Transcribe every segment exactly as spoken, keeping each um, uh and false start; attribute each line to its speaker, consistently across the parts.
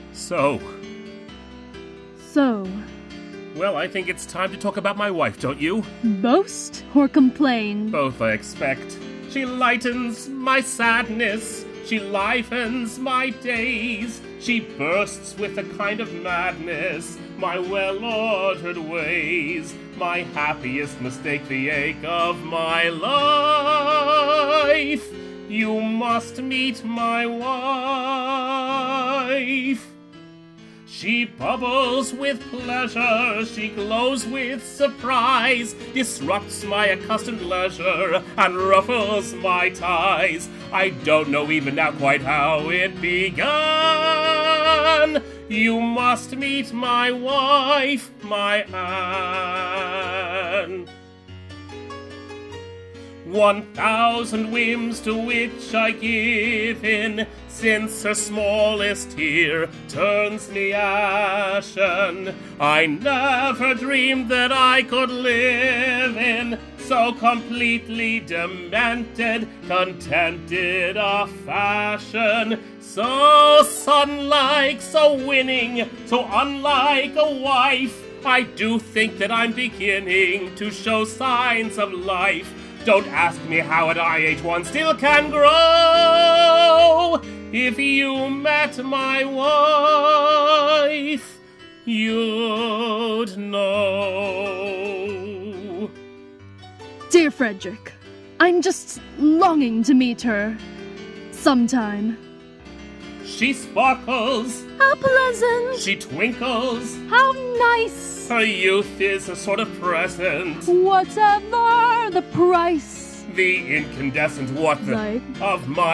Speaker 1: So?
Speaker 2: So?
Speaker 1: Well, I think it's time to talk about my wife, don't you?
Speaker 2: Boast or complain?
Speaker 1: Both, I expect. She lightens my sadness. She livens my days. She bursts with a kind of madness my well-ordered ways. My happiest mistake, the ache of my life. You must meet my wife. She bubbles with pleasure, she glows with surprise, disrupts my accustomed leisure, and ruffles my ties. I don't know even now quite how it began. You must meet my wife, my Anne. One thousand whims to which I give in, since her smallest tear turns me ashen. I never dreamed that I could live in so completely demented, contented a fashion. So sun-like, so winning, so unlike a wife. I do think that I'm beginning to show signs of life. Don't ask me how at I age one still can grow. If you met my wife, you'd know.
Speaker 2: Dear Frederick, I'm just longing to meet her. Sometime.
Speaker 1: She sparkles.
Speaker 2: How pleasant.
Speaker 1: She twinkles.
Speaker 2: How nice.
Speaker 1: Her youth is a sort of present.
Speaker 2: Whatever the price.
Speaker 1: The incandescent what the
Speaker 2: Right.
Speaker 1: of my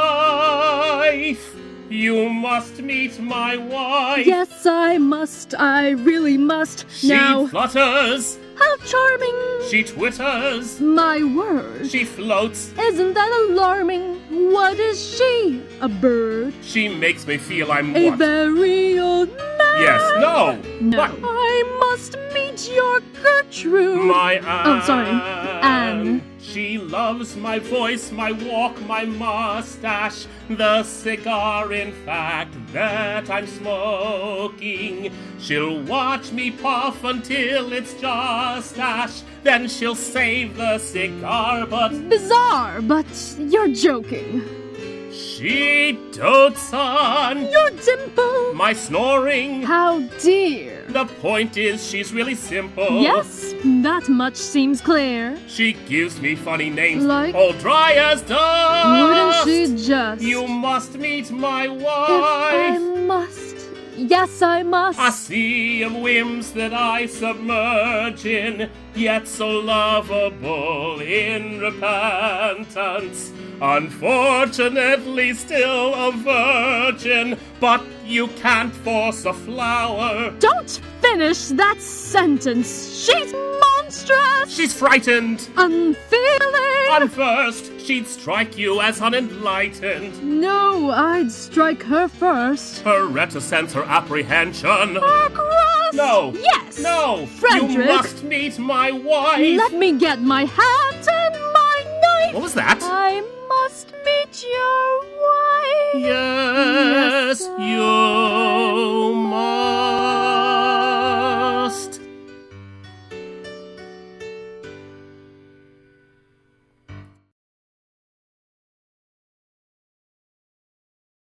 Speaker 1: life. You must meet my wife.
Speaker 2: Yes, I must. I really must.
Speaker 1: She
Speaker 2: Now,
Speaker 1: flutters.
Speaker 2: how charming.
Speaker 1: She twitters.
Speaker 2: My word.
Speaker 1: She floats.
Speaker 2: Isn't that alarming? What is she? A bird?
Speaker 1: She makes me feel I'm
Speaker 2: A
Speaker 1: what?
Speaker 2: very old man?
Speaker 1: Yes, no.
Speaker 2: No.
Speaker 1: What?
Speaker 2: I must meet your Gertrude.
Speaker 1: My Anne.
Speaker 2: Oh, sorry. Anne.
Speaker 1: She loves my voice, my walk, my mustache, the cigar, in fact, that I'm smoking. She'll watch me puff until it's just ash, then she'll save the cigar, but
Speaker 2: Bizarre, but you're joking.
Speaker 1: she dotes on
Speaker 2: Your dimple.
Speaker 1: my snoring.
Speaker 2: How dear.
Speaker 1: The point is, she's really simple.
Speaker 2: Yes, that much seems clear.
Speaker 1: She gives me funny names,
Speaker 2: Like?
Speaker 1: all dry as dust.
Speaker 2: Wouldn't she just?
Speaker 1: You must meet my
Speaker 2: If I
Speaker 1: wife.
Speaker 2: must. Yes, I must.
Speaker 1: A sea of whims that I submerge in, yet so lovable in repentance. Unfortunately still a virgin, but you can't force a flower.
Speaker 2: Don't finish that sentence. She's monstrous.
Speaker 1: She's frightened.
Speaker 2: Unfeeling.
Speaker 1: On first, she'd strike you as unenlightened.
Speaker 2: No, I'd strike her first.
Speaker 1: Her reticence, her apprehension.
Speaker 2: Her cross.
Speaker 1: No.
Speaker 2: Yes.
Speaker 1: No.
Speaker 2: Frederick.
Speaker 1: You must meet my wife.
Speaker 2: Let me get my hat and my knife.
Speaker 1: What was that?
Speaker 2: I must meet your wife.
Speaker 1: Yes,
Speaker 2: Yes,
Speaker 1: you